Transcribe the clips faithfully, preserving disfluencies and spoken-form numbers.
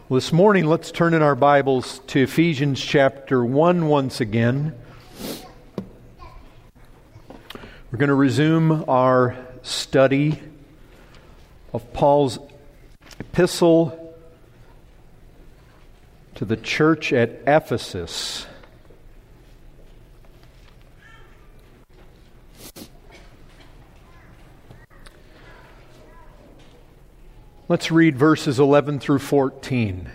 Well, this morning, let's turn in our Bibles to Ephesians chapter one once again. We're going to resume our study of Paul's epistle to the church at Ephesus. Let's read verses eleven through fourteen.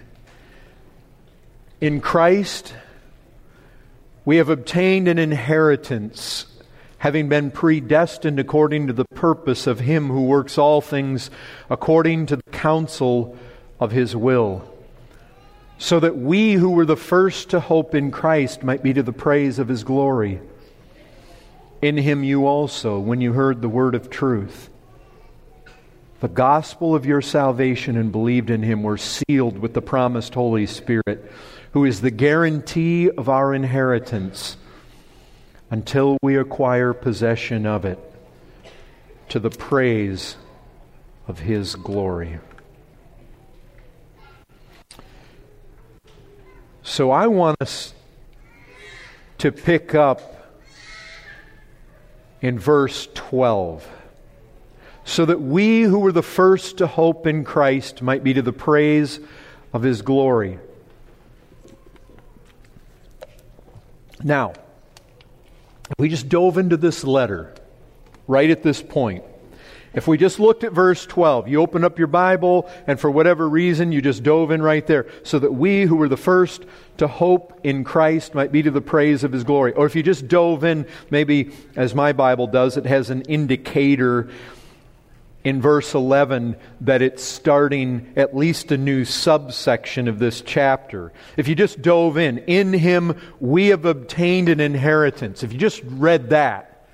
In Christ, we have obtained an inheritance, having been predestined according to the purpose of Him who works all things according to the counsel of His will, so that we who were the first to hope in Christ might be to the praise of His glory. In Him you also, when you heard the word of truth, the gospel of your salvation, and believed in Him, were sealed with the promised Holy Spirit, who is the guarantee of our inheritance until we acquire possession of it, to the praise of His glory. So I want us to pick up in verse twelve. So that we who were the first to hope in Christ might be to the praise of His glory. Now, if we just dove into this letter right at this point, if we just looked at verse twelve, you open up your Bible and for whatever reason you just dove in right there, so that we who were the first to hope in Christ might be to the praise of His glory. Or if you just dove in, maybe as my Bible does, it has an indicator in verse eleven that it's starting at least a new subsection of this chapter. If you just dove in, in Him we have obtained an inheritance. If you just read that,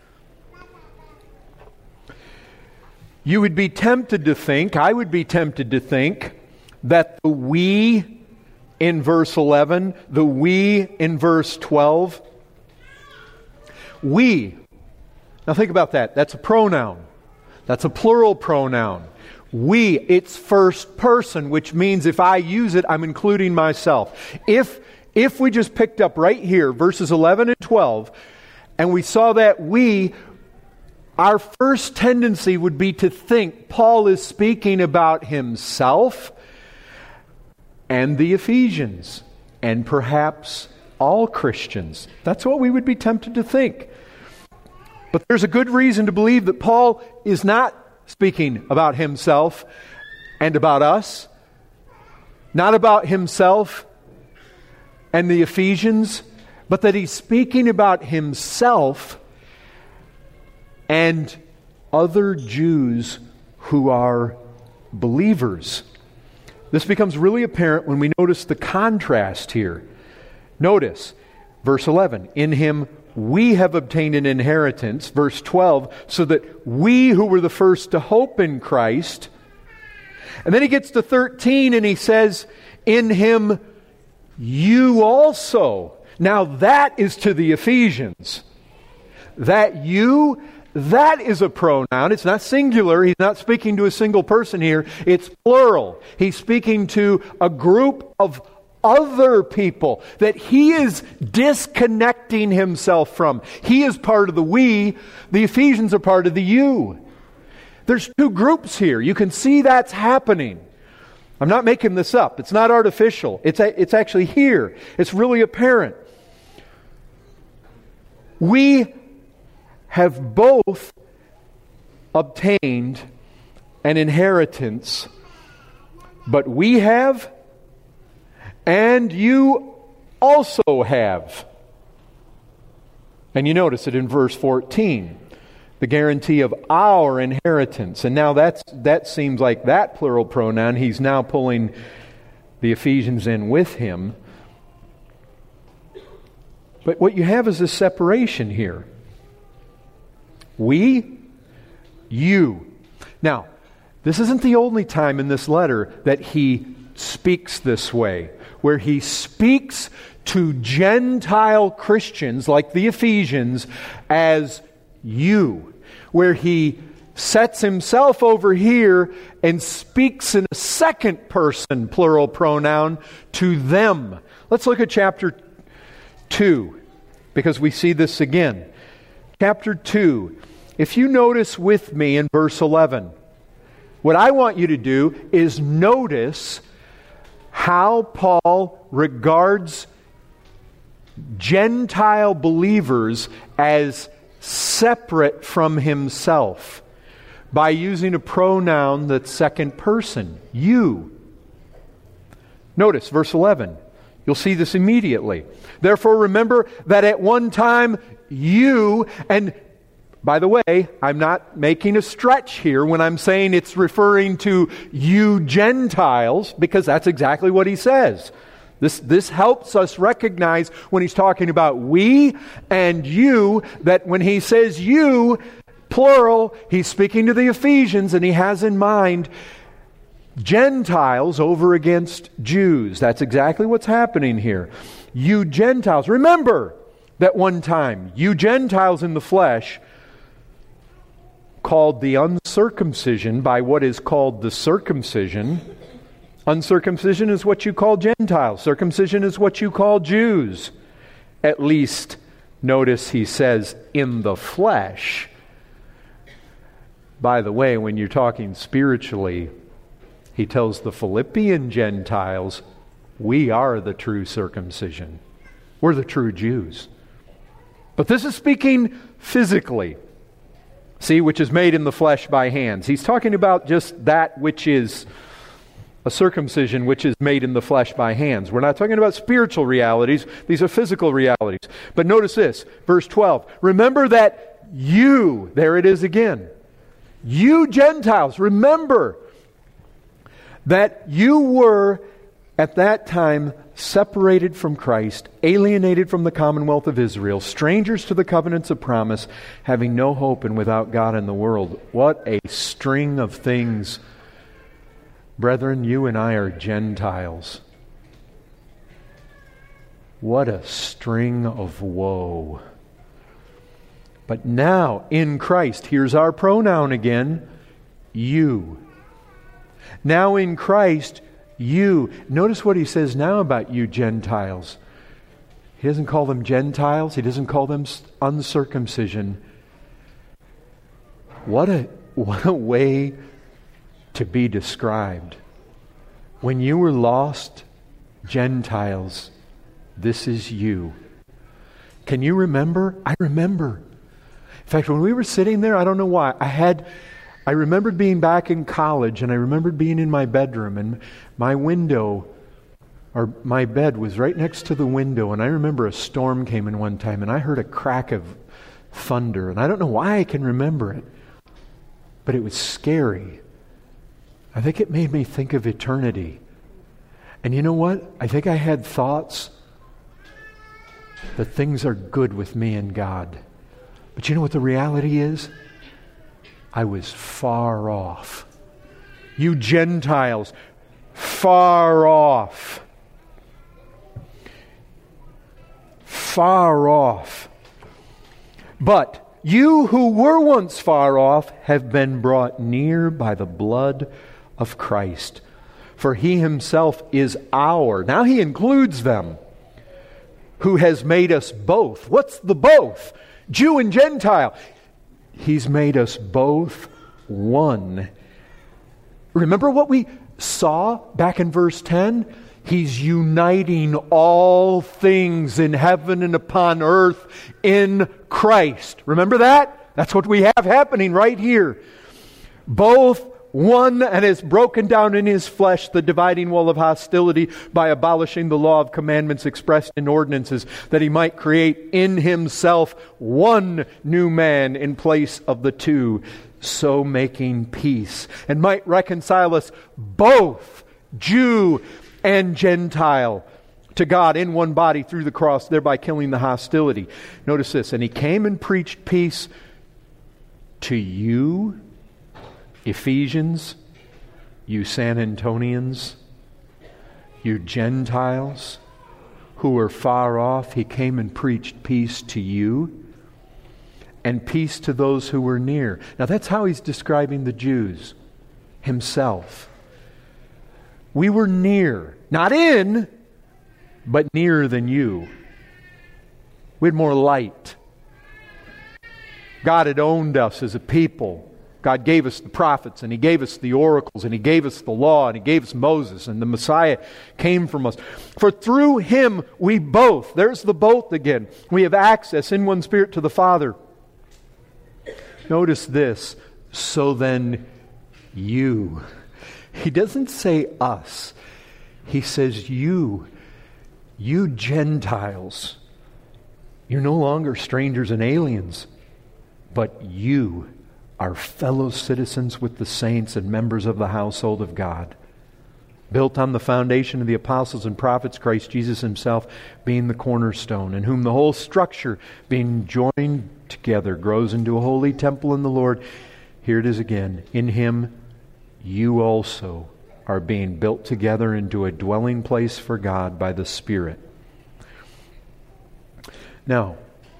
you would be tempted to think, I would be tempted to think, that the we in verse eleven, the we in verse twelve, we, now think about that, that's a pronoun. That's a plural pronoun. We, it's first person, which means if I use it, I'm including myself. If if we just picked up right here, verses eleven and twelve, and we saw that we, our first tendency would be to think Paul is speaking about himself and the Ephesians, and perhaps all Christians. That's what we would be tempted to think. But there's a good reason to believe that Paul is not speaking about himself and about us, not about himself and the Ephesians, but that he's speaking about himself and other Jews who are believers. This becomes really apparent when we notice the contrast here. Notice, verse eleven, in Him we have obtained an inheritance, verse twelve, so that we who were the first to hope in Christ. And then he gets to thirteen and he says, in Him you also. Now that is to the Ephesians. That you, that is a pronoun. It's not singular. He's not speaking to a single person here. It's plural. He's speaking to a group of other people that he is disconnecting himself from. He is part of the we. The Ephesians are part of the you. There's two groups here. You can see that's happening. I'm not making this up. It's not artificial. It's, a, it's actually here. It's really apparent. We have both obtained an inheritance, but we have, and you also have. And you notice it in verse fourteen. The guarantee of our inheritance. And now that's that seems like that plural pronoun. He's now pulling the Ephesians in with him. But what you have is this separation here. We, you. Now, this isn't the only time in this letter that he speaks this way, where he speaks to Gentile Christians like the Ephesians as you, where he sets himself over here and speaks in a second person plural pronoun to them. Let's look at chapter two, because we see this again. Chapter two. If you notice with me in verse eleven, what I want you to do is notice how Paul regards Gentile believers as separate from himself by using a pronoun that's second person, you. Notice verse eleven. You'll see this immediately. Therefore remember that at one time you, and by the way, I'm not making a stretch here when I'm saying it's referring to you Gentiles, because that's exactly what he says. This, this helps us recognize when he's talking about we and you, that when he says you, plural, he's speaking to the Ephesians, and he has in mind Gentiles over against Jews. That's exactly what's happening here. You Gentiles. Remember that one time, you Gentiles in the flesh, called the uncircumcision by what is called the circumcision. Uncircumcision is what you call Gentiles. Circumcision is what you call Jews. At least, notice he says, in the flesh. By the way, when you're talking spiritually, he tells the Philippian Gentiles, we are the true circumcision. We're the true Jews. But this is speaking physically. See, which is made in the flesh by hands. He's talking about just that which is a circumcision, which is made in the flesh by hands. We're not talking about spiritual realities. These are physical realities. But notice this, verse twelve. Remember that you, there it is again. You Gentiles, remember that you were at that time separated from Christ, alienated from the commonwealth of Israel, strangers to the covenants of promise, having no hope and without God in the world. What a string of things. Brethren, you and I are Gentiles. What a string of woe. But now, in Christ, here's our pronoun again, you. Now in Christ, you. Notice what he says now about you Gentiles. He doesn't call them Gentiles. He doesn't call them uncircumcision. What a, what a way to be described. When you were lost Gentiles, this is you. Can you remember? I remember. In fact, when we were sitting there, I don't know why, I had... I remembered being back in college, and I remembered being in my bedroom, and my window, or my bed was right next to the window, and I remember a storm came in one time, and I heard a crack of thunder, and I don't know why I can remember it, but it was scary. I think it made me think of eternity. And you know what? I think I had thoughts that things are good with me and God. But you know what the reality is? I was far off. You Gentiles, far off. Far off. But you who were once far off have been brought near by the blood of Christ. For he himself is our. Now he includes them. Who has made us both. What's the both? Jew and Gentile. He's made us both one. Remember what we saw back in verse ten? He's uniting all things in heaven and upon earth in Christ. Remember that? That's what we have happening right here. Both one, and has broken down in his flesh the dividing wall of hostility by abolishing the law of commandments expressed in ordinances, that he might create in himself one new man in place of the two, so making peace, and might reconcile us both, Jew and Gentile, to God in one body through the cross, thereby killing the hostility. Notice this, and he came and preached peace to you, Ephesians, you San Antonians, you Gentiles who were far off. He came and preached peace to you. and peace to those who were near. Now that's how he's describing the Jews himself. We were near, not in, but nearer than you. We had more light. God had owned us as a people. God gave us the prophets, and He gave us the oracles, and He gave us the law, and He gave us Moses, and the Messiah came from us. For through Him we both, there's the both again, we have access in one Spirit to the Father. Notice this, so then you. He doesn't say us. He says you. You Gentiles. You're no longer strangers and aliens, but you are fellow citizens with the saints and members of the household of God, built on the foundation of the apostles and prophets, Christ Jesus Himself being the cornerstone, in whom the whole structure, being joined together, grows into a holy temple in the Lord. Here it is again. In Him you also are being built together into a dwelling place for God by the Spirit. Now,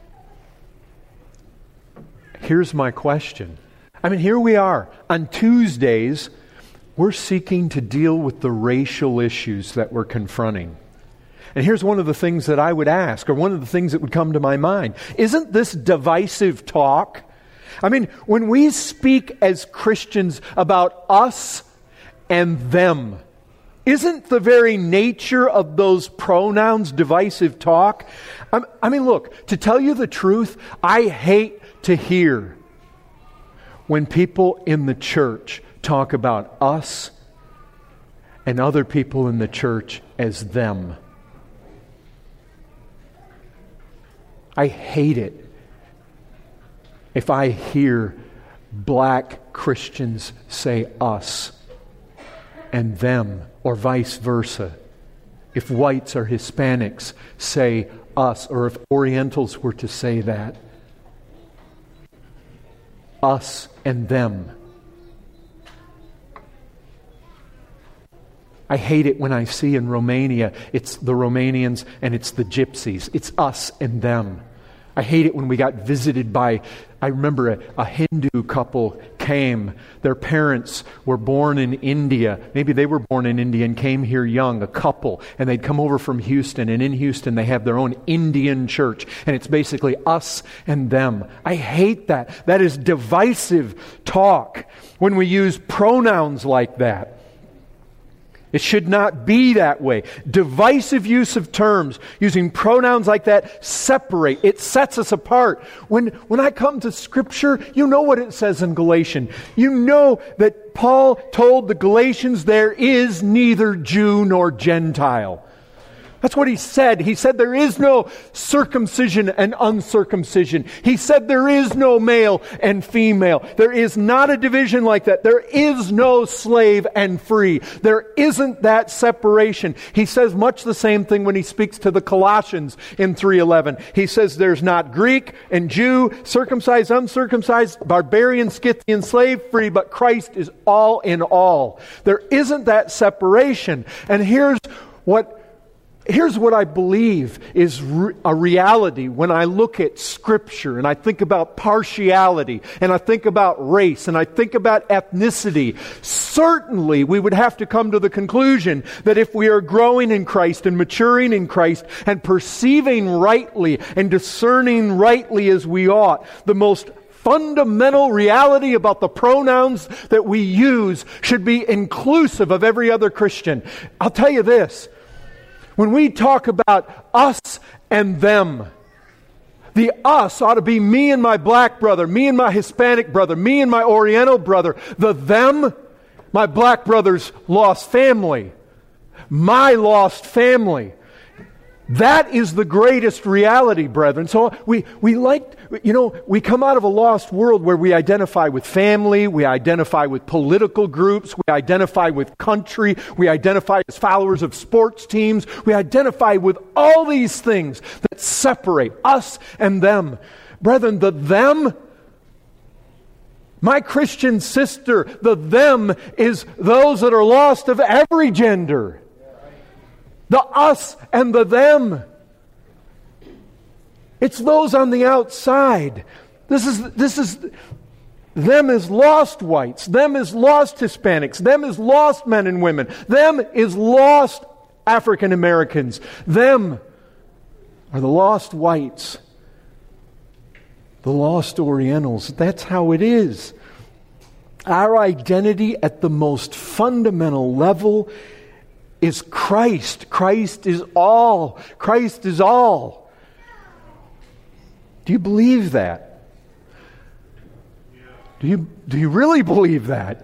here's my question. I mean, here we are. On Tuesdays, we're seeking to deal with the racial issues that we're confronting. And here's one of the things that I would ask, or one of the things that would come to my mind. Isn't this divisive talk? I mean, when we speak as Christians about us and them, isn't the very nature of those pronouns divisive talk? I mean, look, to tell you the truth, I hate to hear when people in the church talk about us and other people in the church as them. I hate it if I hear black Christians say us and them, or vice versa. If whites or Hispanics say us, or if Orientals were to say that. Us and them. I hate it when I see in Romania, it's the Romanians and it's the Gypsies. It's us and them. I hate it when we got visited by, I remember a, a Hindu couple came. Their parents were born in India. Maybe they were born in India and came here young, a couple. And they'd come over from Houston. And in Houston, they have their own Indian church. And it's basically us and them. I hate that. That is divisive talk when we use pronouns like that. It should not be that way. Divisive use of terms, using pronouns like that, separate. It sets us apart. When, when I come to Scripture, you know what it says in Galatians. You know that Paul told the Galatians there is neither Jew nor Gentile. That's what he said. He said there is no circumcision and uncircumcision. He said there is no male and female. There is not a division like that. There is no slave and free. There isn't that separation. He says much the same thing when he speaks to the Colossians in three eleven. He says there's not Greek and Jew, circumcised, uncircumcised, barbarian, Scythian, slave, free, but Christ is all in all. There isn't that separation. And here's what Here's what I believe is re- a reality when I look at Scripture and I think about partiality and I think about race and I think about ethnicity. Certainly we would have to come to the conclusion that if we are growing in Christ and maturing in Christ and perceiving rightly and discerning rightly as we ought, the most fundamental reality about the pronouns that we use should be inclusive of every other Christian. I'll tell you this. When we talk about us and them, the us ought to be me and my black brother, me and my Hispanic brother, me and my Oriental brother. The them, my black brother's lost family, my lost family. That is the greatest reality, brethren. So we, we like, you know, we come out of a lost world where we identify with family, we identify with political groups, we identify with country, we identify as followers of sports teams, we identify with all these things that separate us and them. Brethren, the them, my Christian sister, the them is those that are lost of every gender. The us and the them. It's those on the outside. This is, this is them as lost whites, them as lost Hispanics, them as lost men and women, them as lost African Americans, them are the lost whites, the lost Orientals. That's how it is. Our identity at the most fundamental level is Christ. Christ is all. Christ is all. Do you believe that? Do you, do you really believe that?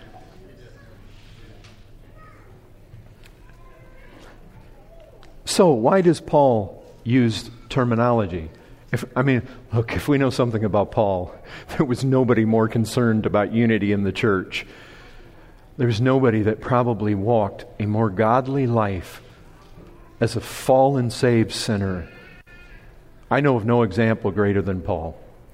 So, why does Paul use terminology? If, I mean, look, if we know something about Paul, there was nobody more concerned about unity in the church. There's nobody that probably walked a more godly life as a fallen, saved sinner. I know of no example greater than Paul.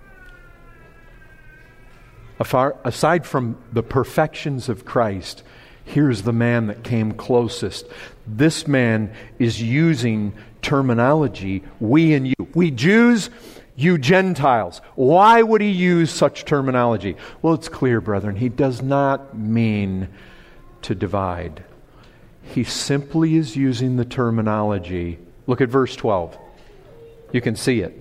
Afar, aside from the perfections of Christ, here's the man that came closest. This man is using terminology, we and you. We Jews, you Gentiles. Why would he use such terminology? Well, it's clear, brethren. He does not mean to divide. He simply is using the terminology. Look at verse twelve. You can see it.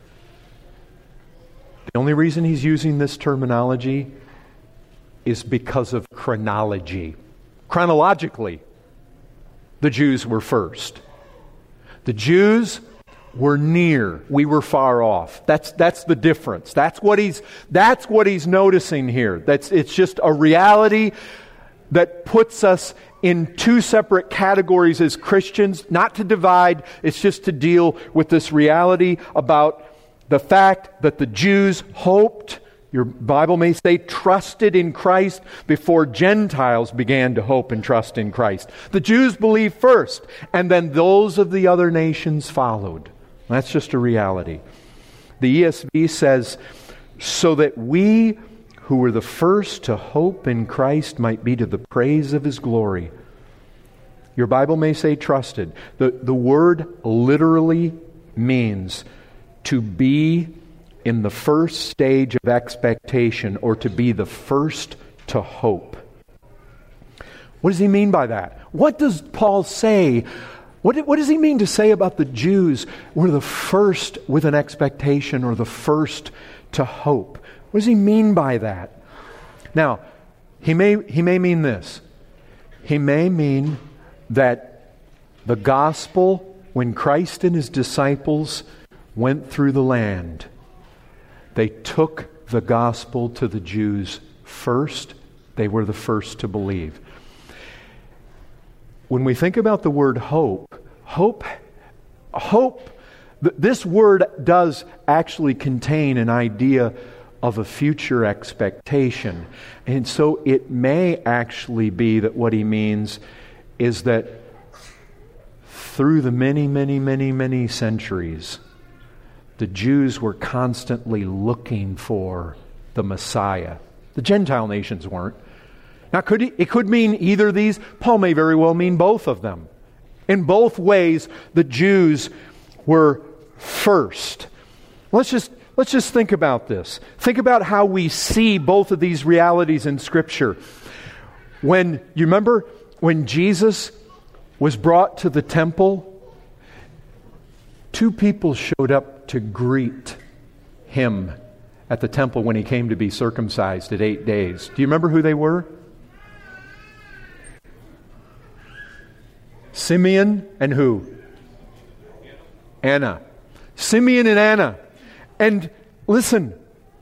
The only reason he's using this terminology is because of chronology. Chronologically, the Jews were first. The Jews were near. We were far off. That's that's the difference. That's what he's that's what he's noticing here. That's it's just a reality that puts us in two separate categories as Christians, not to divide, it's just to deal with this reality about the fact that the Jews hoped, your Bible may say, trusted in Christ before Gentiles began to hope and trust in Christ. The Jews believed first, and then those of the other nations followed. That's just a reality. The E S V says, so that we who were the first to hope in Christ might be to the praise of His glory. Your Bible may say trusted. The, the word literally means to be in the first stage of expectation, or to be the first to hope. What does he mean by that? What does Paul say? What, what does he mean to say about the Jews were the first with an expectation, or the first to hope? What does he mean by that? Now, he may, he may mean this. He may mean that the gospel, when Christ and His disciples went through the land, they took the gospel to the Jews first. They were the first to believe. When we think about the word hope, hope, hope, th- this word does actually contain an idea of a future expectation. And so it may actually be that what he means is that through the many, many, many, many centuries, the Jews were constantly looking for the Messiah. The Gentile nations weren't. Now, could it, it could mean either of these. Paul may very well mean both of them. In both ways, the Jews were first. Let's just let's just think about this. Think about how we see both of these realities in Scripture. When you remember when Jesus was brought to the temple, two people showed up to greet him at the temple when he came to be circumcised at eight days. Do you remember who they were? Simeon and who? Anna. Simeon and Anna. And listen,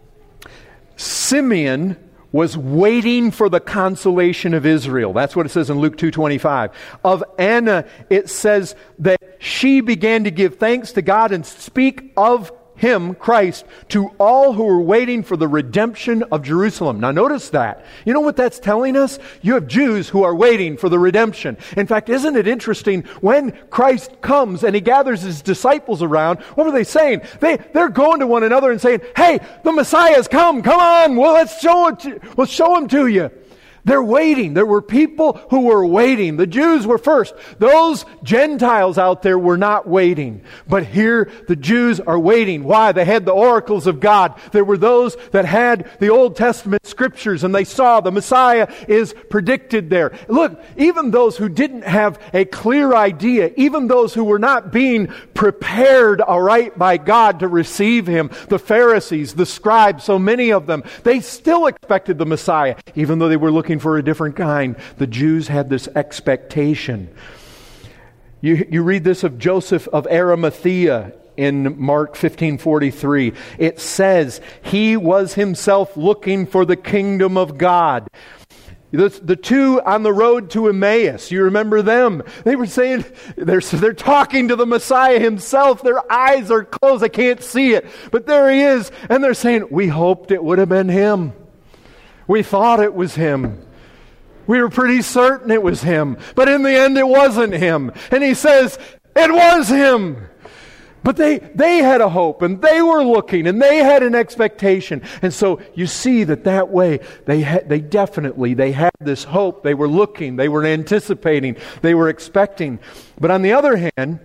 Simeon was waiting for the consolation of Israel. That's what it says in Luke two twenty-five. Of Anna, it says that she began to give thanks to God and speak of Him, Christ, to all who were waiting for the redemption of Jerusalem. Now notice that. You know what that's telling us? You have Jews who are waiting for the redemption. In fact, isn't it interesting, when Christ comes and He gathers His disciples around, what are they saying? They, they're going to one another and saying, hey, the Messiah's come, come on, well, let's show it to, we'll show Him to you. They're waiting. There were people who were waiting. The Jews were first. Those Gentiles out there were not waiting. But here the Jews are waiting. Why? They had the oracles of God. There were those that had the Old Testament scriptures, and they saw the Messiah is predicted there. Look, even those who didn't have a clear idea, even those who were not being prepared aright by God to receive Him, the Pharisees, the scribes, so many of them, they still expected the Messiah, even though they were looking for a different kind. The Jews had this expectation. You, you read this of Joseph of Arimathea in Mark fifteen forty-three. It says, he was himself looking for the kingdom of God. The, the two on the road to Emmaus, you remember them? They were saying, they're, they're talking to the Messiah himself. Their eyes are closed. They can't see it. But there he is. And they're saying, we hoped it would have been him. We thought it was him. We were pretty certain it was him. But in the end, it wasn't him. And he says, it was him. But they, they had a hope, and they were looking, and they had an expectation. And so you see that that way, they had, they definitely, they had this hope. They were looking, they were anticipating, they were expecting. But on the other hand,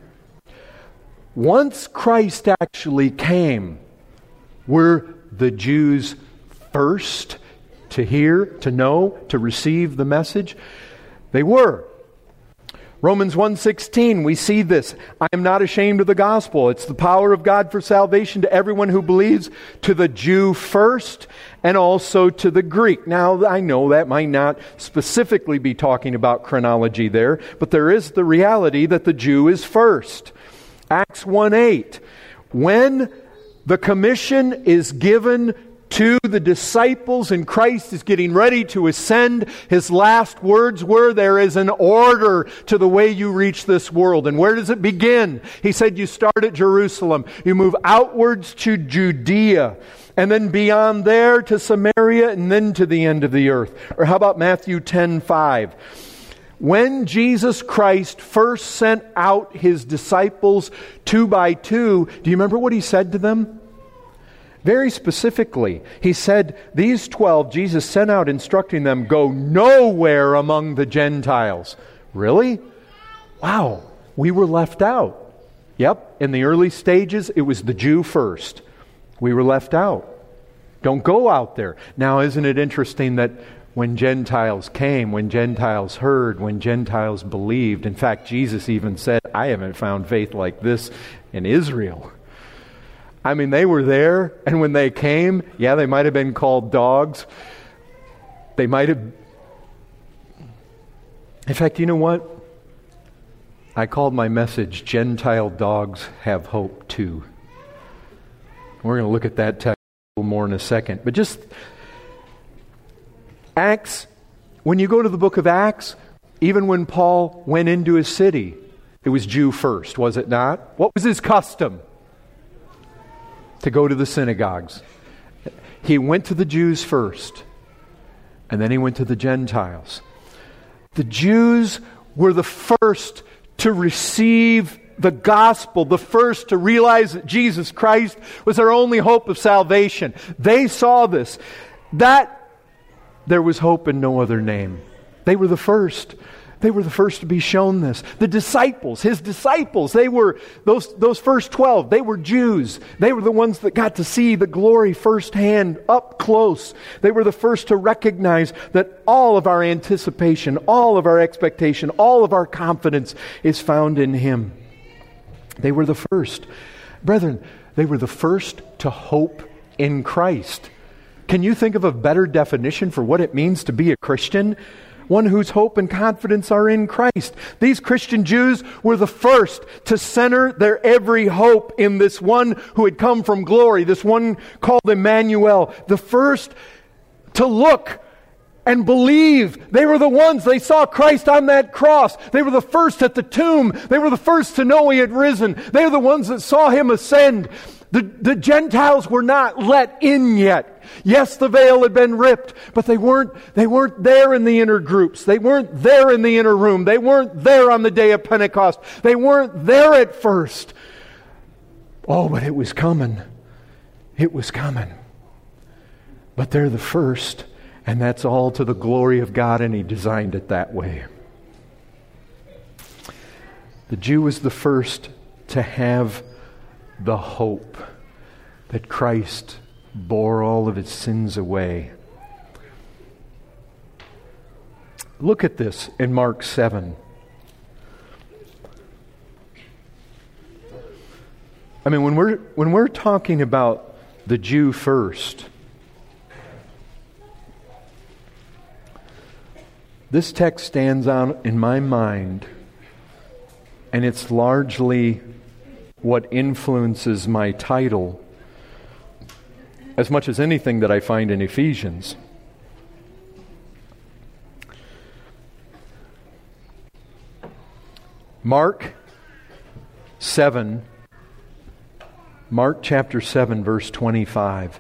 once Christ actually came, were the Jews first to hear, to know, to receive the message? They were. Romans one sixteen, we see this. I am not ashamed of the gospel. It's the power of God for salvation to everyone who believes, to the Jew first and also to the Greek. Now, I know that might not specifically be talking about chronology there, but there is the reality that the Jew is first. Acts one eight, when the commission is given to the disciples and Christ is getting ready to ascend, His last words were, there is an order to the way you reach this world. And where does it begin? He said you start at Jerusalem. You move outwards to Judea, and then beyond there to Samaria, and then to the end of the earth. Or how about Matthew ten five? When Jesus Christ first sent out His disciples two by two, do you remember what He said to them? Very specifically, He said, these twelve, Jesus sent out instructing them, go nowhere among the Gentiles. Really? Wow, we were left out. Yep, in the early stages, it was the Jew first. We were left out. Don't go out there. Now, isn't it interesting that when Gentiles came, when Gentiles heard, when Gentiles believed, in fact, Jesus even said, I haven't found faith like this in Israel. I mean, they were there, and when they came, yeah, they might have been called dogs. They might have... In fact, you know what? I called my message, Gentile Dogs Have Hope Too. We're going to look at that text a little more in a second. But just... Acts, when you go to the book of Acts, even when Paul went into his city, it was Jew first, was it not? What was his custom? To go to the synagogues. He went to the Jews first, and then he went to the Gentiles. The Jews were the first to receive the gospel, the first to realize that Jesus Christ was their only hope of salvation. They saw this, that there was hope in no other name. They were the first. They were the first to be shown this. The disciples, His disciples, they were, those, those first twelve, they were Jews. They were the ones that got to see the glory firsthand, up close. They were the first to recognize that all of our anticipation, all of our expectation, all of our confidence is found in Him. They were the first. Brethren, they were the first to hope in Christ. Can you think of a better definition for what it means to be a Christian? One whose hope and confidence are in Christ. These Christian Jews were the first to center their every hope in this one who had come from glory, this one called Emmanuel. The first to look and believe. They were the ones, they saw Christ on that cross. They were the first at the tomb. They were the first to know He had risen. They were the ones that saw Him ascend. The, the Gentiles were not let in yet. Yes, the veil had been ripped, but they weren't, they weren't there in the inner groups. They weren't there in the inner room. They weren't there on the day of Pentecost. They weren't there at first. Oh, but it was coming. It was coming. But they're the first, And that's all to the glory of God, and He designed it that way. The Jew was the first to have the hope that Christ bore all of his sins away. Look at this in Mark seven. I mean, when we're when we're talking about the Jew first, this text stands out in my mind, and it's largely what influences my title as much as anything that I find in Ephesians. Mark seven, Mark chapter seven, verse twenty-five.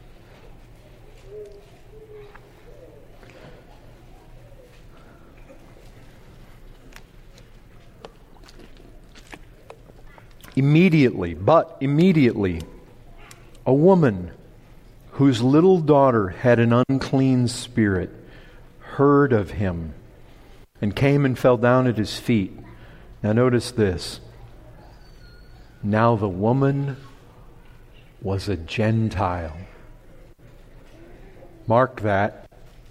Immediately, but immediately, a woman whose little daughter had an unclean spirit heard of him and came and fell down at his feet. Now notice this. Now the woman was a Gentile. Mark that.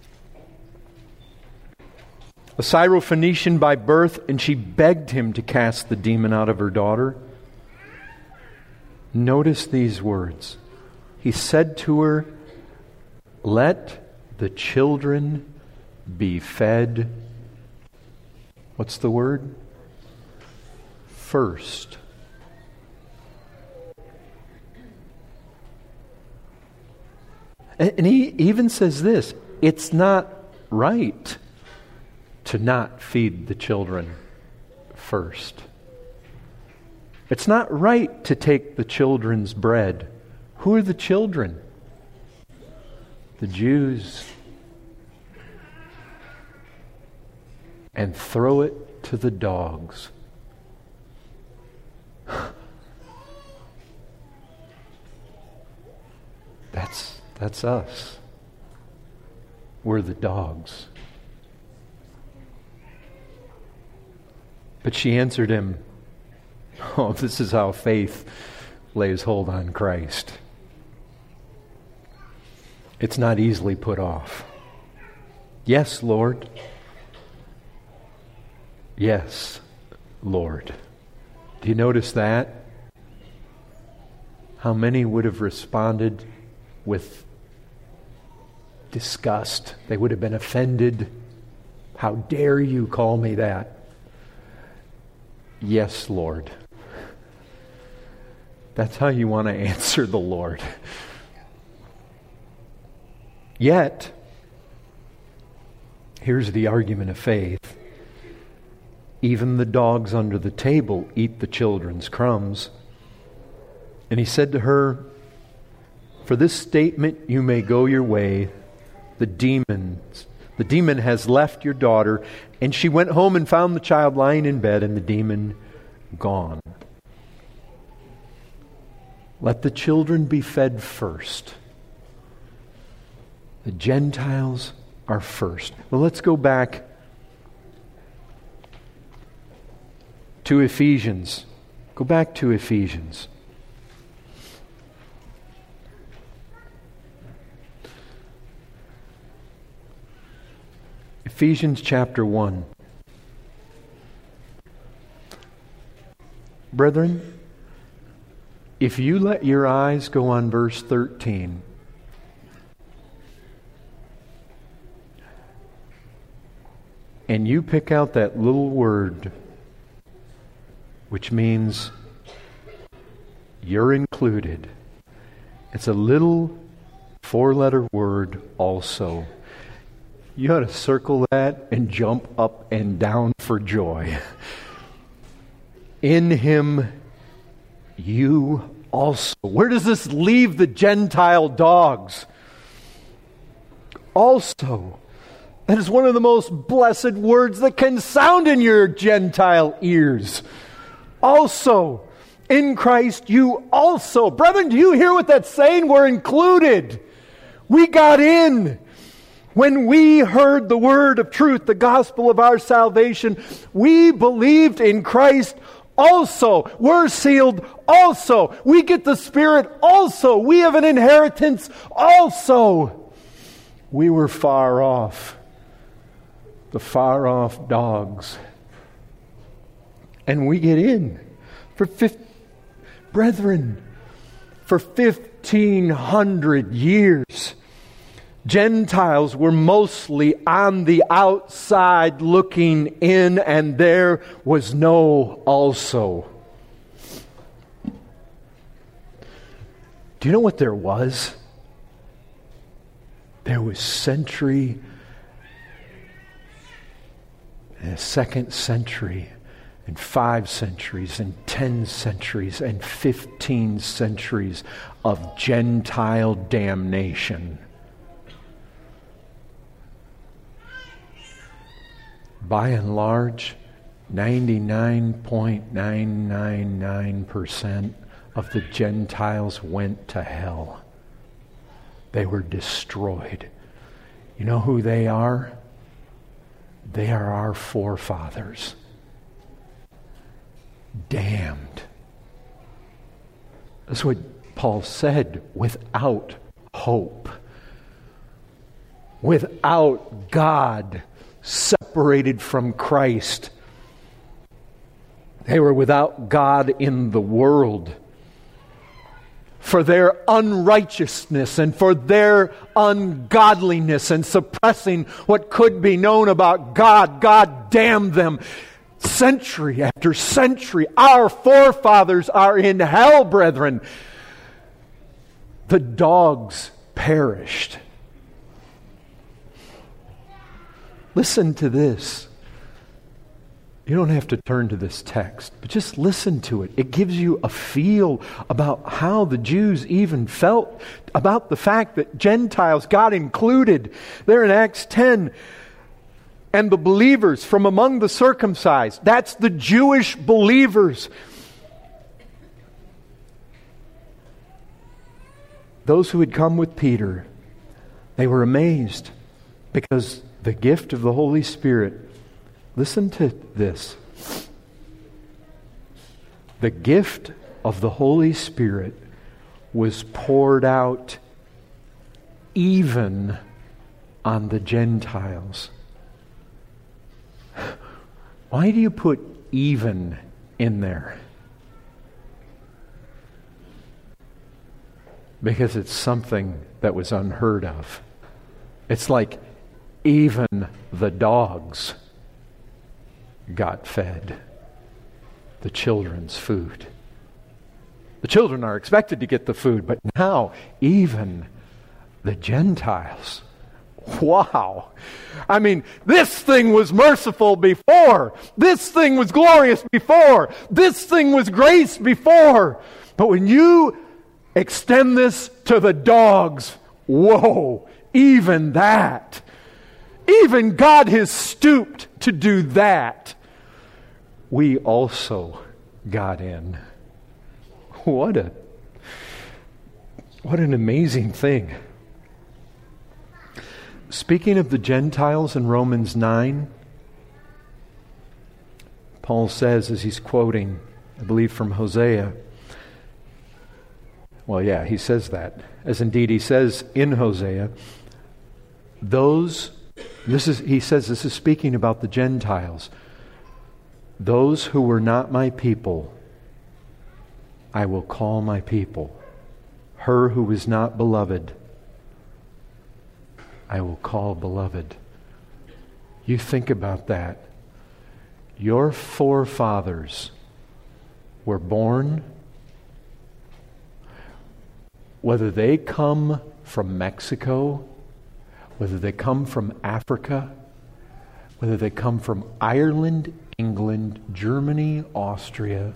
A Syrophoenician by birth, and she begged him to cast the demon out of her daughter. Notice these words. He said to her, "Let the children be fed." What's the word? First. And he even says this, it's not right to not feed the children first. It's not right to take the children's bread. Who are the children? The Jews. And throw it to the dogs. That's that's us. We're the dogs. But she answered him, "Oh, this is how faith lays hold on Christ. It's not easily put off. Yes, Lord. Yes, Lord." Do you notice that? How many would have responded with disgust? They would have been offended. How dare you call me that? Yes, Lord. That's how you want to answer the Lord. Yet, here's the argument of faith. Even the dogs under the table eat the children's crumbs. And he said to her, "For this statement you may go your way. The demons, the demon has left your daughter." And she went home and found the child lying in bed and the demon gone. Let the children be fed first. The Gentiles are first. Well, let's go back to Ephesians. Go back to Ephesians. Ephesians chapter one. Brethren, if you let your eyes go on verse thirteen, and you pick out that little word, which means you're included. It's a little four-letter word also. You ought to circle that and jump up and down for joy. In Him, you also. Where does this leave the Gentile dogs? Also. That is one of the most blessed words that can sound in your Gentile ears. Also, in Christ you also. Brethren, do you hear what that's saying? We're included. We got in. When we heard the word of truth, the gospel of our salvation, we believed in Christ also. We're sealed also. We get the Spirit also. We have an inheritance also. We were far off. The far off dogs. And we get in. For fifth, brethren, for fifteen hundred years, Gentiles were mostly on the outside looking in, and there was no also. Do you know what there was? There was century and a second century and five centuries and ten centuries and fifteen centuries of Gentile damnation. By and large, ninety-nine point nine nine nine percent of the Gentiles went to hell. They were destroyed. You know who they are? They are our forefathers. Damned. That's what Paul said, without hope. Without God, separated from Christ. They were without God in the world. For their unrighteousness and for their ungodliness and suppressing what could be known about God, God damned them. Century after century, our forefathers are in hell, brethren. The dogs perished. Listen to this. You don't have to turn to this text, but just listen to it. It gives you a feel about how the Jews even felt about the fact that Gentiles got included. There in Acts ten, and the believers from among the circumcised. That's the Jewish believers. Those who had come with Peter, they were amazed because the gift of the Holy Spirit, listen to this. The gift of the Holy Spirit was poured out even on the Gentiles. Why do you put even in there? Because it's something that was unheard of. It's like even the dogs got fed the children's food. The children are expected to get the food, but now even the Gentiles. Wow. I mean, this thing was merciful before. This thing was glorious before. This thing was grace before. But when you extend this to the dogs, whoa, even that. Even God has stooped to do that. We also got in. What a what an amazing thing. Speaking of the Gentiles in Romans nine, Paul says, as he's quoting, I believe from Hosea, well, yeah, he says that, as indeed he says in Hosea, those, this is, he says this is speaking about the Gentiles, those who were not my people, I will call my people. Her who was not beloved, I will call beloved. You think about that. Your forefathers were born, whether they come from Mexico, whether they come from Africa, whether they come from Ireland, England, Germany, Austria,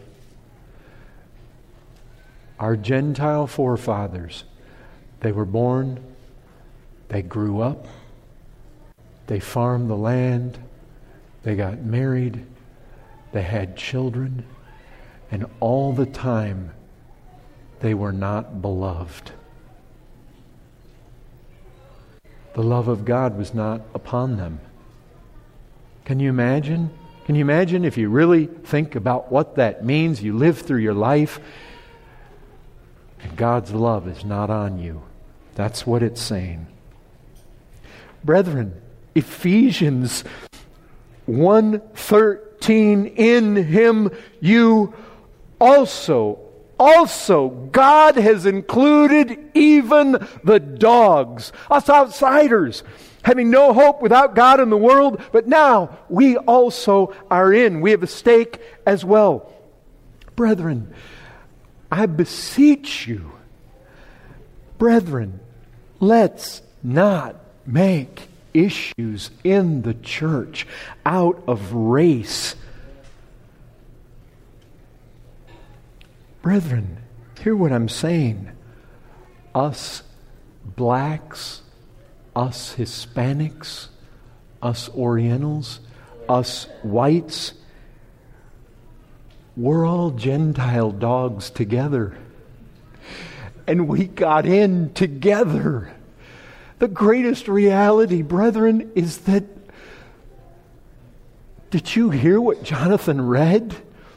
our Gentile forefathers, they were born, they grew up, they farmed the land, they got married, they had children, and all the time they were not beloved. the love of God was not upon them. Can you imagine? Can you imagine if you really think about what that means? You live through your life and God's love is not on you. That's what it's saying. Brethren, Ephesians one thirteen, in Him you also, also, God has included even the dogs, us outsiders, having no hope without God in the world, but now we also are in. We have a stake as well. Brethren, I beseech you, brethren, let's not make issues in the church out of race. Brethren, hear what I'm saying. Us blacks, us Hispanics, us Orientals, us whites, we're all Gentile dogs together. And we got in together. The greatest reality, brethren, is that, did you hear what Jonathan read?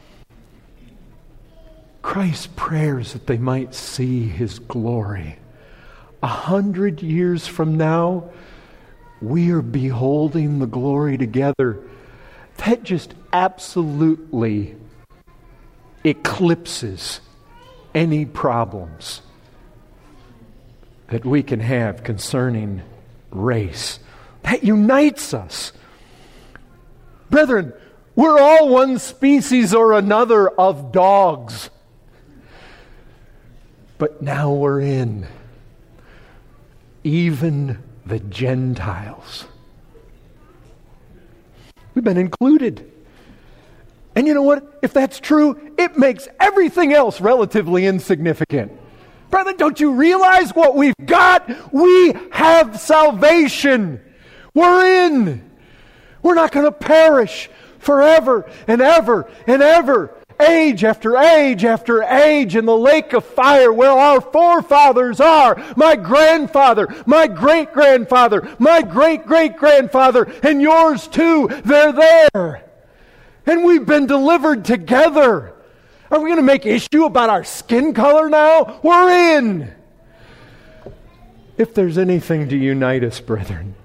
Christ's prayers that they might see His glory. A hundred years from now, we are beholding the glory together. That just absolutely eclipses any problems that we can have concerning race. That unites us. Brethren, we're all one species or another of dogs. But now we're in. Even the Gentiles. We've been included. And you know what? If that's true, it makes everything else relatively insignificant. Brethren, don't you realize what we've got? We have salvation. We're in. We're not going to perish forever and ever and ever. Age after age after age in the lake of fire where our forefathers are. My grandfather, my great-grandfather, my great-great-grandfather, and yours too. They're there. And we've been delivered together. Are we going to make issue about our skin color now? We're in. If there's anything to unite us, brethren.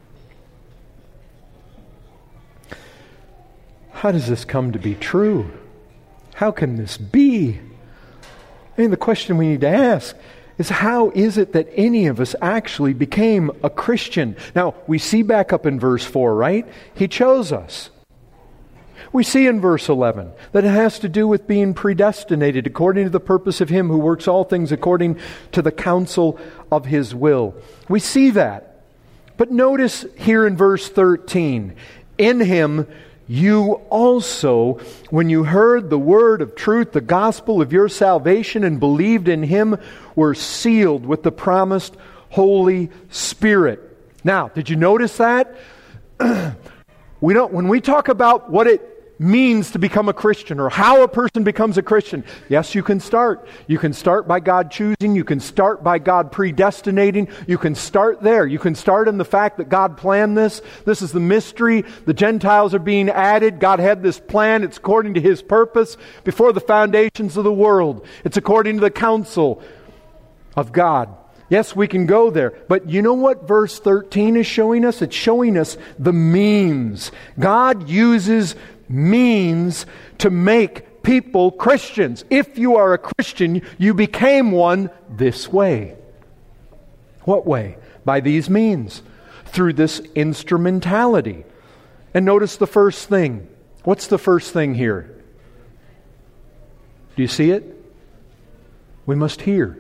How does this come to be true? How can this be? I mean, the question we need to ask is, how is it that any of us actually became a Christian? Now, we see back up in verse four, right? He chose us. We see in verse eleven that it has to do with being predestinated according to the purpose of Him who works all things according to the counsel of His will. We see that. But notice here in verse thirteen, in Him you also, when you heard the word of truth, the gospel of your salvation, and believed in Him, were sealed with the promised Holy Spirit. Now, did you notice that? we don't. When we talk about what it means to become a Christian or how a person becomes a Christian, yes, you can start. You can start by God choosing. You can start by God predestinating. You can start there. You can start in the fact that God planned this. This is the mystery. The Gentiles are being added. God had this plan. It's according to His purpose before the foundations of the world. It's according to the counsel of God. Yes, we can go there. But you know what verse thirteen is showing us? It's showing us the means. God uses means to make people Christians. If you are a Christian, you became one this way. What way? By these means. Through this instrumentality. And notice the first thing. What's the first thing here? Do you see it? We must hear.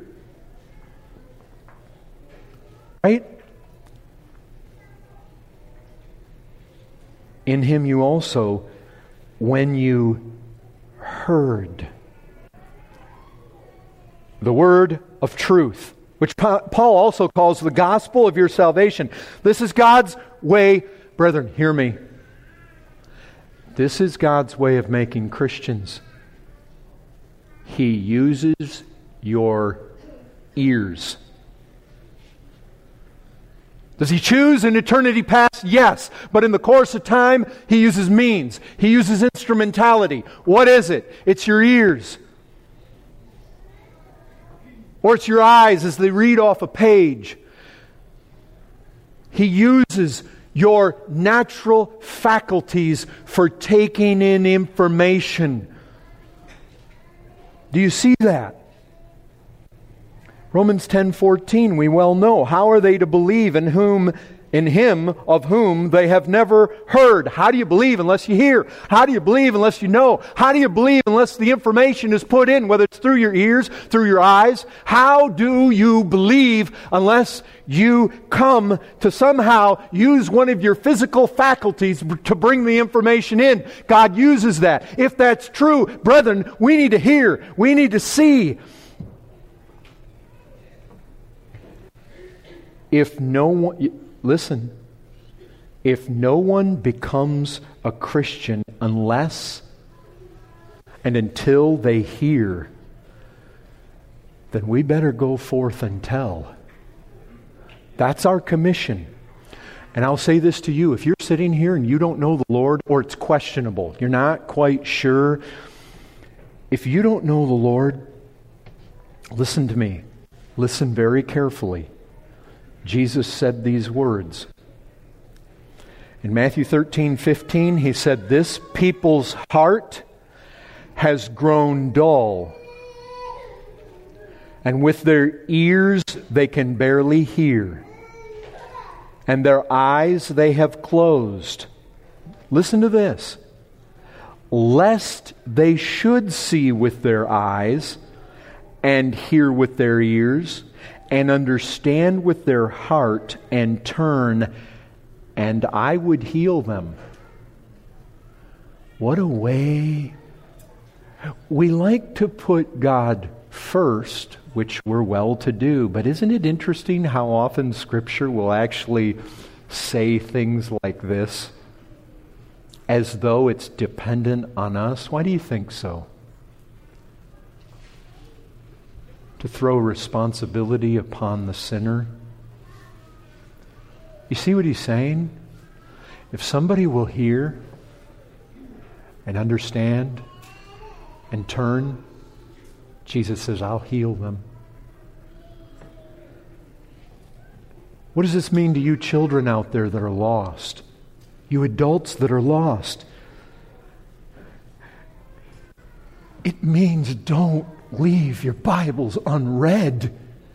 Right? In Him you also, when you heard the word of truth, which Paul also calls the gospel of your salvation. This is God's way. Brethren, hear me. This is God's way of making Christians. He uses your ears. Does He choose in eternity past? Yes. But in the course of time, He uses means. He uses instrumentality. What is it? It's your ears. Or it's your eyes as they read off a page. He uses your natural faculties for taking in information. Do you see that? Romans ten fourteen, we well know. How are they to believe in whom, in Him of whom they have never heard? How do you believe unless you hear? How do you believe unless you know? How do you believe unless the information is put in, whether it's through your ears, through your eyes? How do you believe unless you come to somehow use one of your physical faculties to bring the information in? God uses that. If that's true, brethren, we need to hear. We need to see. If no one, listen, if no one becomes a Christian unless and until they hear, then we better go forth and tell. That's our commission. And I'll say this to you, if you're sitting here and you don't know the Lord, or it's questionable, you're not quite sure, if you don't know the Lord, listen to me. Listen very carefully. Jesus said these words. In Matthew thirteen fifteen, He said, "This people's heart has grown dull, and with their ears they can barely hear, and their eyes they have closed." Listen to this. "Lest they should see with their eyes, and hear with their ears, and understand with their heart, and turn, and I would heal them." What a way. We like to put God first, which we're well to do, but isn't it interesting how often Scripture will actually say things like this as though it's dependent on us? Why do you think so? To throw responsibility upon the sinner? You see what He's saying? If somebody will hear and understand and turn, Jesus says, I'll heal them. What does this mean to you children out there that are lost? You adults that are lost? It means don't leave your Bibles unread.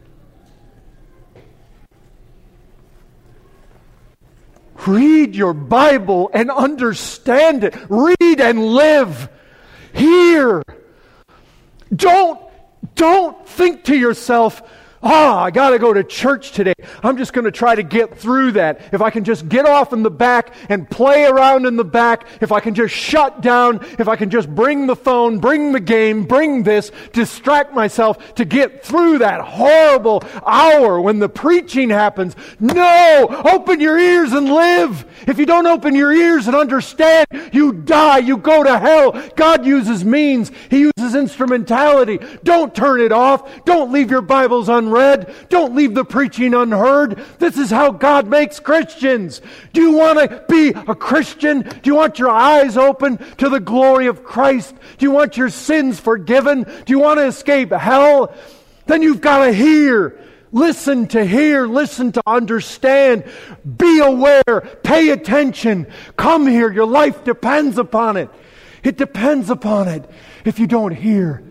Read your Bible and understand it. Read and live. Hear. Don't, don't think to yourself, oh, I got to go to church today. I'm just going to try to get through that. If I can just get off in the back and play around in the back, if I can just shut down, if I can just bring the phone, bring the game, bring this, distract myself to get through that horrible hour when the preaching happens. No! Open your ears and live. If you don't open your ears and understand, you die. You go to hell. God uses means. He uses instrumentality. Don't turn it off. Don't leave your Bibles unread. Read. Don't leave the preaching unheard. This is how God makes Christians. Do you want to be a Christian? Do you want your eyes open to the glory of Christ? Do you want your sins forgiven? Do you want to escape hell? Then you've got to hear. Listen to hear. Listen to understand. Be aware. Pay attention. Come here. Your life depends upon it. It depends upon it. If you don't hear,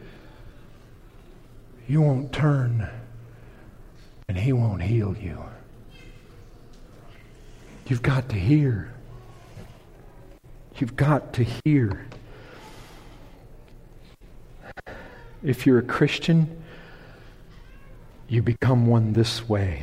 you won't turn. And He won't heal you. You've got to hear. You've got to hear. If you're a Christian, you become one this way.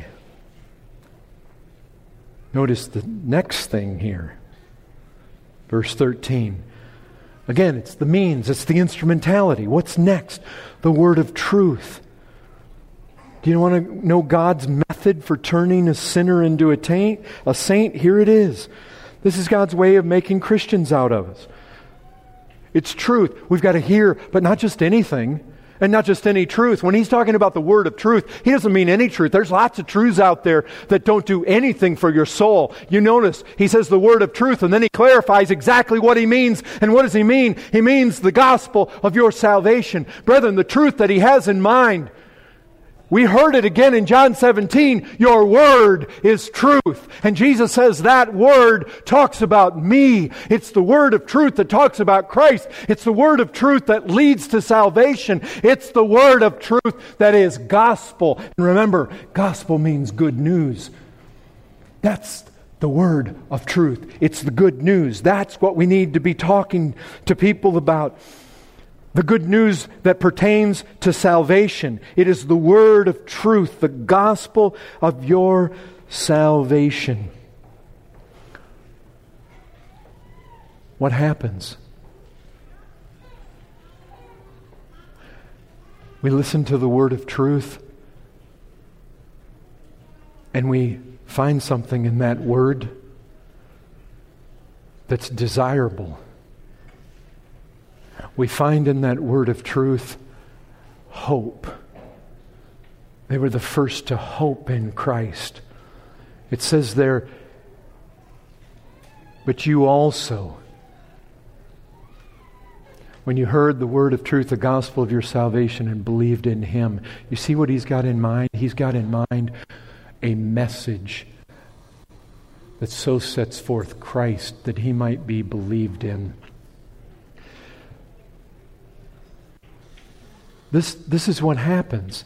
Notice the next thing here. Verse thirteen. Again, it's the means, it's the instrumentality. What's next? The word of truth. Do you want to know God's method for turning a sinner into a taint, a saint? Here it is. This is God's way of making Christians out of us. It's truth. We've got to hear, but not just anything. And not just any truth. When he's talking about the word of truth, he doesn't mean any truth. There's lots of truths out there that don't do anything for your soul. You notice, he says the word of truth, and then he clarifies exactly what he means. And what does he mean? He means the gospel of your salvation. Brethren, the truth that he has in mind. We heard it again in John seventeen, your word is truth. And Jesus says that word talks about me. It's the word of truth that talks about Christ. It's the word of truth that leads to salvation. It's the word of truth that is gospel. And remember, gospel means good news. That's the word of truth. It's the good news. That's what we need to be talking to people about. The good news that pertains to salvation. It is the word of truth, the gospel of your salvation. What happens? We listen to the word of truth and we find something in that word that's desirable. We find in that word of truth hope. They were the first to hope in Christ. It says there, but you also, when you heard the word of truth, the gospel of your salvation, and believed in Him. You see what He's got in mind? He's got in mind a message that so sets forth Christ that He might be believed in. This, this is what happens.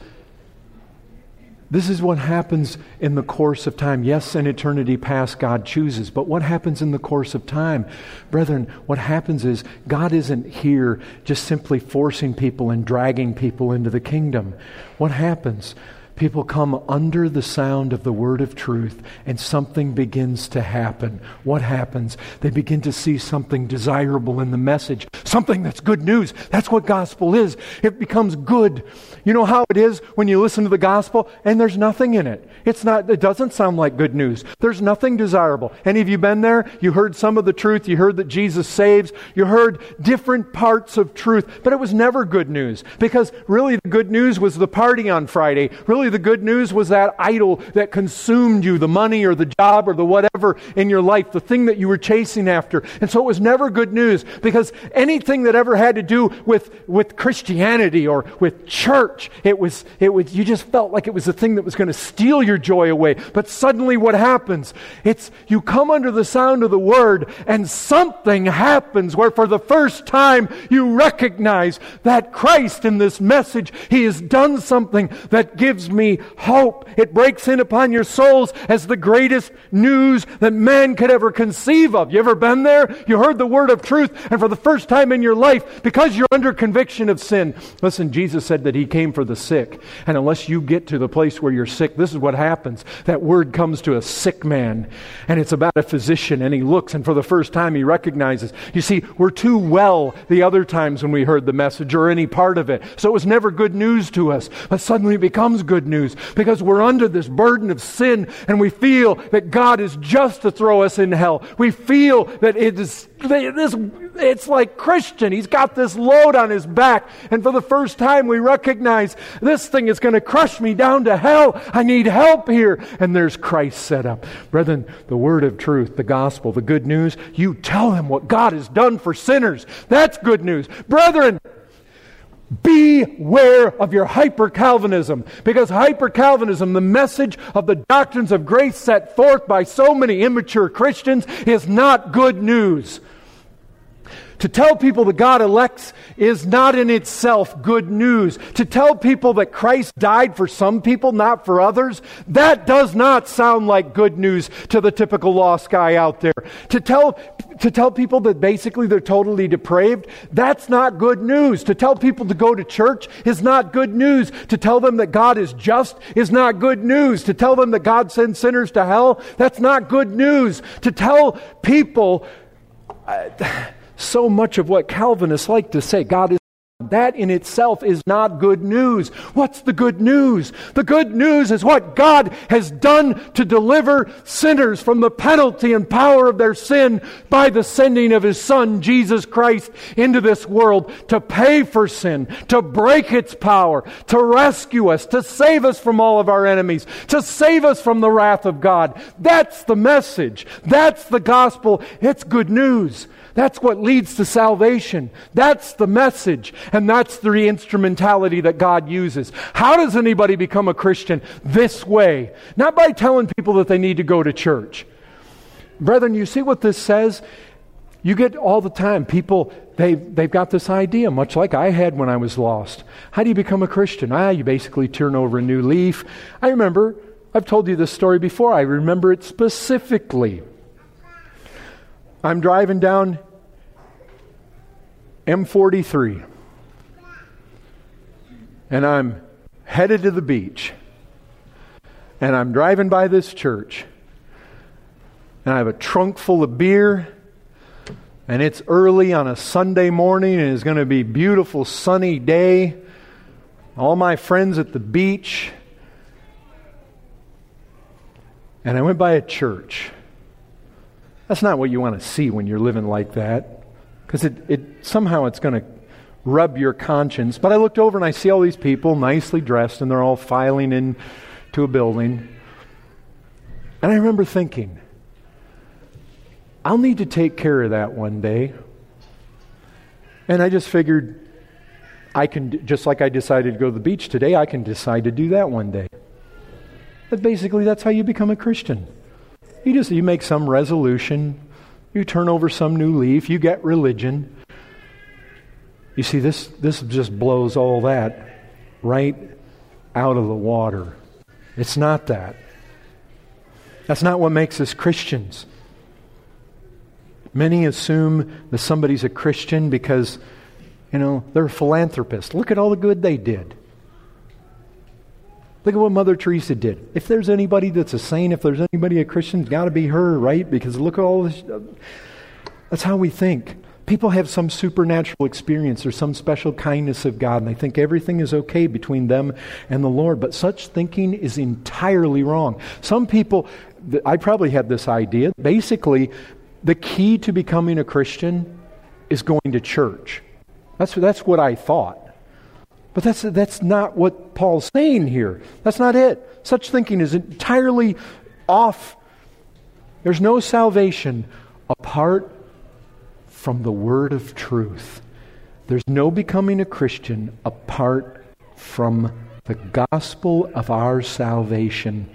This is what happens in the course of time. Yes, in eternity past, God chooses. But what happens in the course of time? Brethren, what happens is God isn't here just simply forcing people and dragging people into the kingdom. What happens? People come under the sound of the word of truth and something begins to happen. What happens? They begin to see something desirable in the message. Something that's good news. That's what gospel is. It becomes good. You know how it is when you listen to the gospel and there's nothing in it. It's not, it doesn't sound like good news. There's nothing desirable. Any of you been there? You heard some of the truth. You heard that Jesus saves. You heard different parts of truth. But it was never good news. Because really the good news was the party on Friday. Really the good news was that idol that consumed you, the money or the job or the whatever in your life, the thing that you were chasing after. And so it was never good news because anything that ever had to do with, with Christianity or with church, it was, it was, you just felt like it was the thing that was going to steal your joy away. But suddenly what happens? It's, you come under the sound of the word and something happens where for the first time you recognize that Christ in this message, He has done something that gives me hope. It breaks in upon your souls as the greatest news that man could ever conceive of. You ever been there? You heard the word of truth, and for the first time in your life, because you're under conviction of sin. Listen, Jesus said that He came for the sick, and unless you get to the place where you're sick, this is what happens. That word comes to a sick man, and it's about a physician, and he looks, and for the first time he recognizes. You see, we're too well the other times when we heard the message or any part of it. So it was never good news to us, but suddenly it becomes good news because we're under this burden of sin and we feel that God is just to throw us in hell. We feel that it is this, it's like Christian. He's got this load on his back, and for the first time we recognize this thing is going to crush me down to hell. I need help here. And there's Christ set up. Brethren, the word of truth, the gospel, the good news, you tell them what God has done for sinners. That's good news. Brethren, beware of your hyper-Calvinism, because hyper-Calvinism, the message of the doctrines of grace set forth by so many immature Christians, is not good news. To tell people that God elects is not in itself good news. To tell people that Christ died for some people, not for others, that does not sound like good news to the typical lost guy out there. To tell to tell people that basically they're totally depraved, that's not good news. To tell people to go to church is not good news. To tell them that God is just is not good news. To tell them that God sends sinners to hell, that's not good news. To tell people... Uh, So much of what Calvinists like to say, God is God. That in itself is not good news. What's the good news? The good news is what God has done to deliver sinners from the penalty and power of their sin by the sending of His Son, Jesus Christ, into this world to pay for sin, to break its power, to rescue us, to save us from all of our enemies, to save us from the wrath of God. That's the message. That's the gospel. It's good news. That's what leads to salvation. That's the message. And that's the instrumentality that God uses. How does anybody become a Christian? This way. Not by telling people that they need to go to church. Brethren, you see what this says? You get all the time people, they, they've got this idea, much like I had when I was lost. How do you become a Christian? Ah, you basically turn over a new leaf. I remember, I've told you this story before. I remember it specifically. I'm driving down M forty-three, and I'm headed to the beach, and I'm driving by this church, and I have a trunk full of beer, and it's early on a Sunday morning, and it's going to be a beautiful sunny day. All my friends at the beach, and I went by a church. That's not what you want to see when you're living like that, because it, it somehow it's going to rub your conscience. But I looked over and I see all these people nicely dressed, and they're all filing into a building. And I remember thinking, I'll need to take care of that one day. And I just figured, I can, just like I decided to go to the beach today, I can decide to do that one day. But basically, that's how you become a Christian. You just, you make some resolution, you turn over some new leaf, you get religion. You see, this, this just blows all that right out of the water. It's not that. That's not what makes us Christians. Many assume that somebody's a Christian because, you know, they're a philanthropist. Look at all the good they did. Look at what Mother Teresa did. If there's anybody that's a saint, if there's anybody a Christian, it's got to be her, right? Because look at all this. That's how we think. People have some supernatural experience or some special kindness of God, and they think everything is okay between them and the Lord. But such thinking is entirely wrong. Some people, I probably had this idea. Basically, the key to becoming a Christian is going to church. That's, that's what I thought. But that's that's not what Paul's saying here. That's not it. Such thinking is entirely off. There's no salvation apart from the word of truth. There's no becoming a Christian apart from the gospel of our salvation.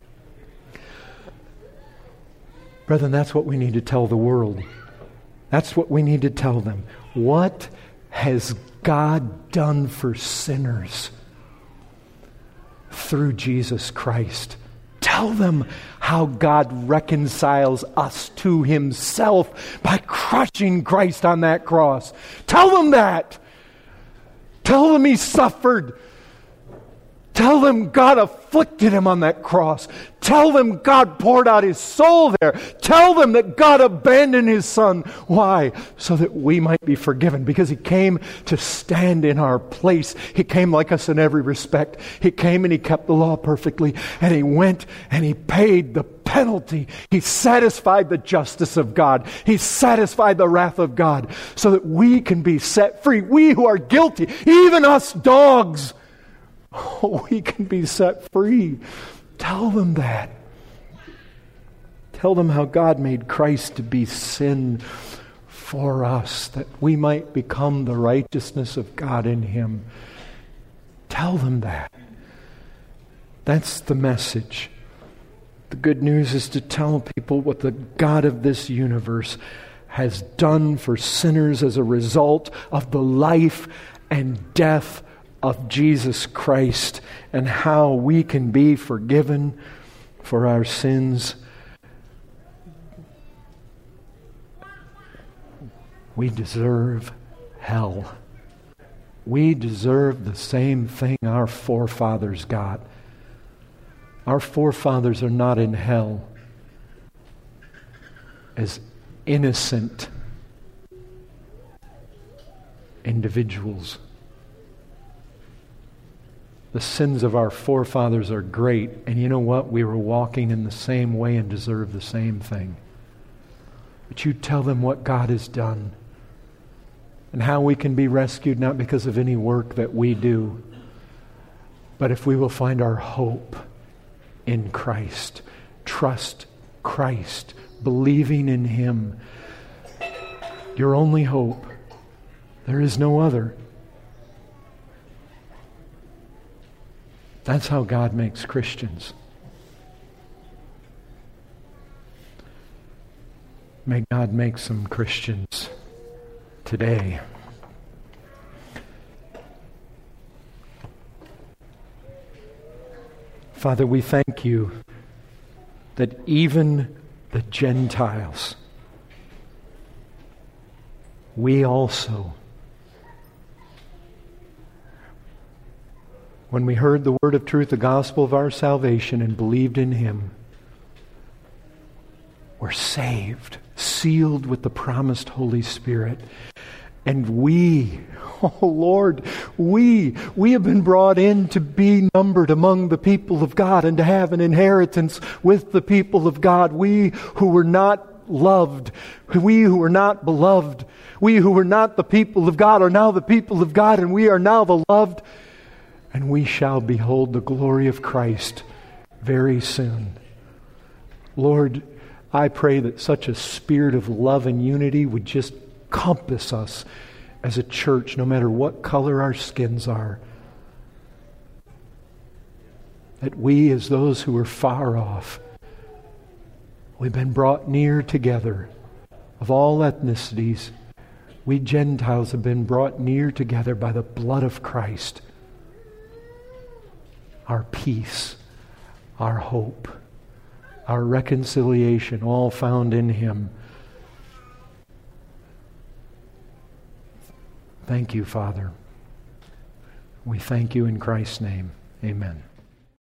Brethren, that's what we need to tell the world. That's what we need to tell them. What has God done for sinners through Jesus Christ? Tell them how God reconciles us to Himself by crushing Christ on that cross. Tell them that. Tell them He suffered. Tell them God afflicted Him on that cross. Tell them God poured out His soul there. Tell them that God abandoned His Son. Why? So that we might be forgiven. Because He came to stand in our place. He came like us in every respect. He came and He kept the law perfectly. And He went and He paid the penalty. He satisfied the justice of God. He satisfied the wrath of God. So that we can be set free. We who are guilty, even us dogs, oh, we can be set free. Tell them that. Tell them how God made Christ to be sin for us, that we might become the righteousness of God in Him. Tell them that. That's the message. The good news is to tell people what the God of this universe has done for sinners as a result of the life and death of Jesus Christ, and how we can be forgiven for our sins. We deserve hell. We deserve the same thing our forefathers got. Our forefathers are not in hell as innocent individuals. The sins of our forefathers are great, and you know what? We were walking in the same way and deserve the same thing. But you tell them what God has done and how we can be rescued, not because of any work that we do, but if we will find our hope in Christ, trust Christ, believing in Him. Your only hope. There is no other. That's how God makes Christians. May God make some Christians today. Father, we thank you that even the Gentiles, we also, when we heard the word of truth, the gospel of our salvation, and believed in Him, were saved, sealed with the promised Holy Spirit. And we, oh Lord, we, we have been brought in to be numbered among the people of God and to have an inheritance with the people of God. We who were not loved, we who were not beloved, we who were not the people of God are now the people of God, and we are now the loved, and we shall behold the glory of Christ very soon. Lord, I pray that such a spirit of love and unity would just compass us as a church, no matter what color our skins are. That we, as those who are far off, we've been brought near together. Of all ethnicities, we Gentiles have been brought near together by the blood of Christ. Our peace, our hope, our reconciliation, all found in Him. Thank you, Father. We thank you in Christ's name. Amen.